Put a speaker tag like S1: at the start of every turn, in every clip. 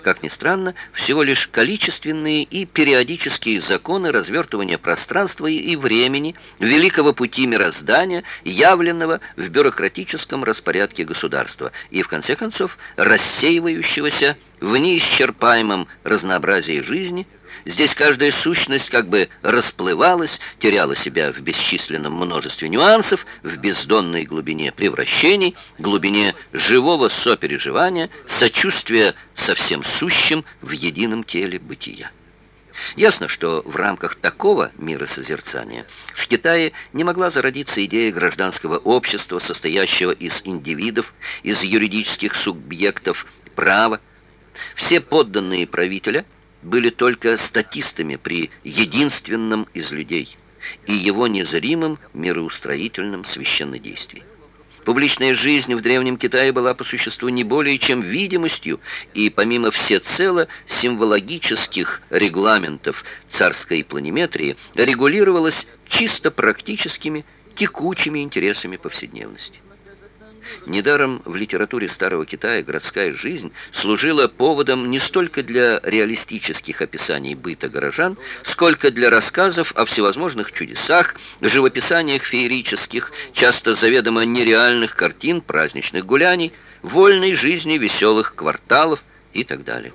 S1: как ни странно, всего лишь количественные и периодические законы развертывания пространства и времени, великого пути мироздания, явленного в бюрократическом распорядке государства и, в конце концов, рассеивающегося в неисчерпаемом разнообразии жизни. Здесь каждая сущность как бы расплывалась, теряла себя в бесчисленном множестве нюансов, в бездонной глубине превращений, глубине живого сопереживания, сочувствия со всем сущим в едином теле бытия. Ясно, что в рамках такого миросозерцания в Китае не могла зародиться идея гражданского общества, состоящего из индивидов, из юридических субъектов права. Все подданные правителя были только статистами при единственном из людей и его незримом мироустроительном священнодействии. Публичная жизнь в Древнем Китае была по существу не более чем видимостью, и помимо всецело символогических регламентов царской планиметрии регулировалась чисто практическими, текучими интересами повседневности. Недаром в литературе Старого Китая городская жизнь служила поводом не столько для реалистических описаний быта горожан, сколько для рассказов о всевозможных чудесах, живописаниях феерических, часто заведомо нереальных картин, праздничных гуляний, вольной жизни веселых кварталов и так далее.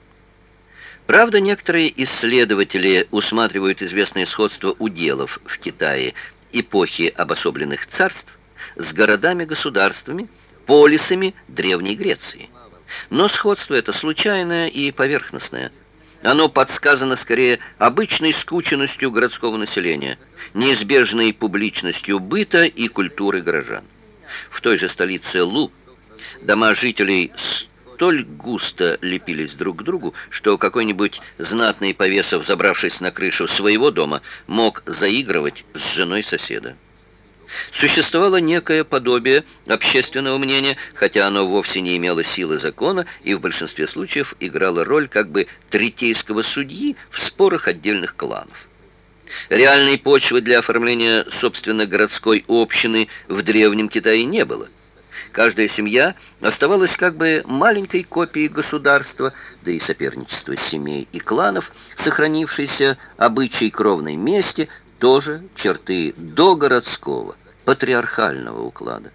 S1: Правда, некоторые исследователи усматривают известное сходство уделов в Китае эпохи обособленных царств с городами-государствами, полисами Древней Греции. Но сходство это случайное и поверхностное. Оно подсказано скорее обычной скученностью городского населения, неизбежной публичностью быта и культуры горожан. В той же столице Лу дома жителей столь густо лепились друг к другу, что какой-нибудь знатный повесов, забравшись на крышу своего дома, мог заигрывать с женой соседа. Существовало некое подобие общественного мнения, хотя оно вовсе не имело силы закона и в большинстве случаев играло роль как бы третейского судьи в спорах отдельных кланов. Реальной почвы для оформления, собственно, городской общины в Древнем Китае не было. Каждая семья оставалась как бы маленькой копией государства, да и соперничество семей и кланов, сохранившийся обычай кровной мести, тоже черты догородского, патриархального уклада.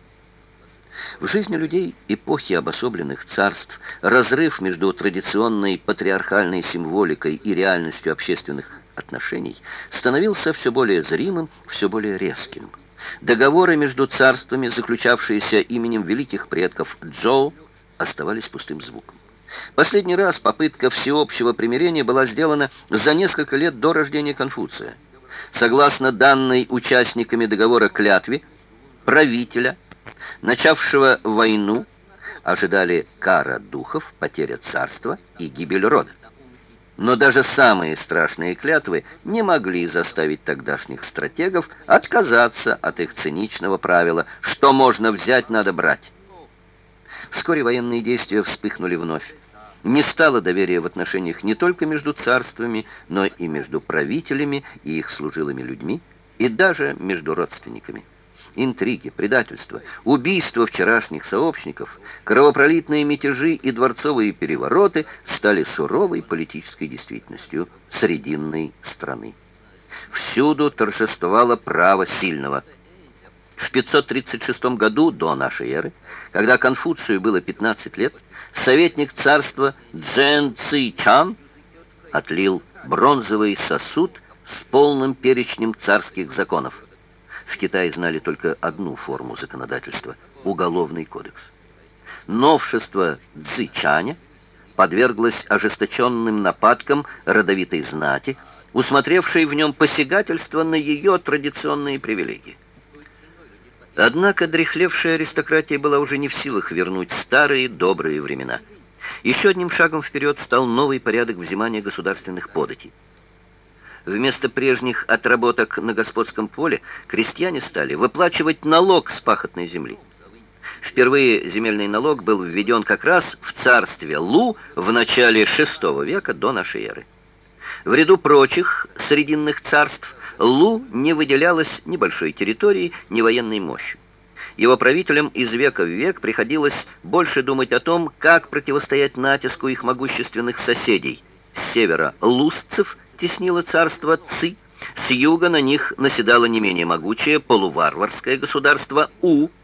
S1: В жизни людей эпохи обособленных царств разрыв между традиционной патриархальной символикой и реальностью общественных отношений становился все более зримым, все более резким. Договоры между царствами, заключавшиеся именем великих предков Чжоу, оставались пустым звуком. Последний раз попытка всеобщего примирения была сделана за несколько лет до рождения Конфуция. Согласно данной участниками договора клятве, правителя, начавшего войну, ожидали кара духов, потеря царства и гибель рода. Но даже самые страшные клятвы не могли заставить тогдашних стратегов отказаться от их циничного правила: что можно взять, надо брать. Вскоре военные действия вспыхнули вновь. Не стало доверия в отношениях не только между царствами, но и между правителями и их служилыми людьми, и даже между родственниками. Интриги, предательства, убийства вчерашних сообщников, кровопролитные мятежи и дворцовые перевороты стали суровой политической действительностью срединной страны. Всюду торжествовало право сильного. В 536 году до нашей эры, когда Конфуцию было 15 лет, советник царства Цзэн Цзичан отлил бронзовый сосуд с полным перечнем царских законов. В Китае знали только одну форму законодательства – уголовный кодекс. Новшество Цзичаня подверглось ожесточенным нападкам родовитой знати, усмотревшей в нем посягательство на ее традиционные привилегии. Однако дряхлевшая аристократия была уже не в силах вернуть старые добрые времена. Еще одним шагом вперед стал новый порядок взимания государственных податей. Вместо прежних отработок на господском поле крестьяне стали выплачивать налог с пахотной земли. Впервые земельный налог был введен как раз в царстве Лу в начале VI века до нашей эры. В ряду прочих срединных царств Лу не выделялась ни большой территорией, ни военной мощью. Его правителям из века в век приходилось больше думать о том, как противостоять натиску их могущественных соседей. С севера лустцев теснило царство Ци, с юга на них наседало не менее могучее полуварварское государство У,